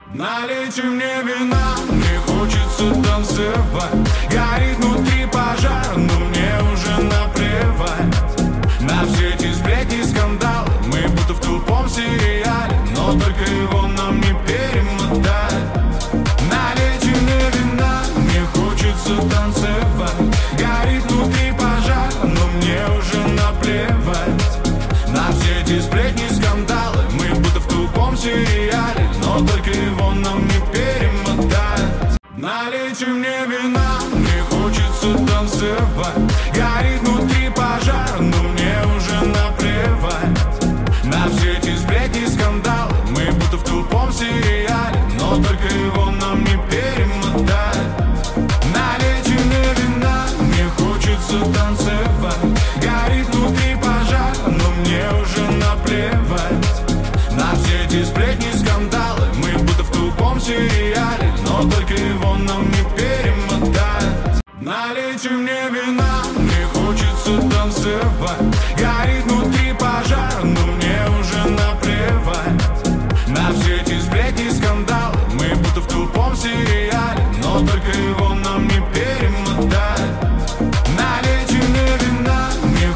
Налейте мне вина, мне хочется танцевать. Горит внутри пожар, но мне уже наплевать на все эти сплетни, скандалы. Мы будто в тупом сериале, но только его нам не перемотать. Налейте мне вина, мне хочется танцевать. Горит внутри пожар, но мне уже наплевать на все эти сплетни, скандалы. Мы будто в тупом сериале, но только его нам не перемотать. Налейте мне вина, мне хочется танцевать. Горит внутри пожар, но мне уже наплевать на все эти сплетни, скандалы. Мы будто в тупом сериале, но только его нам не перемотать. Налейте мне вина, мне хочется танцевать. Горит внутри пожар, но мне уже наплевать на все эти сплетни, скандалы. Мы будто в тупом сериале, но только его нам не перемотать. Налейте мне вина, мне хочется танцевать. Горит